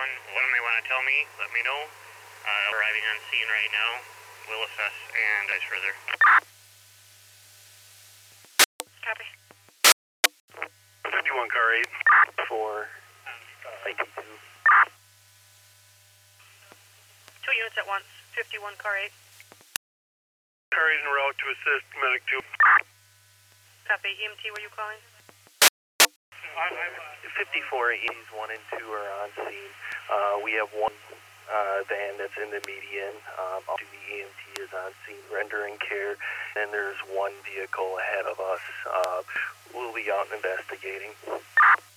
One may want to tell me, let me know. Arriving on scene right now. We'll assess and dice further. Copy. 51 car 8 for IT2. 2 units at once. 51 car 8. Car 8 en route to assist medic 2. Copy. EMT, were you calling? 54 EMTs 1 and 2 are on scene. We have one van that's in the median. The EMT is on scene rendering care. And there's one vehicle ahead of us. We'll be out investigating.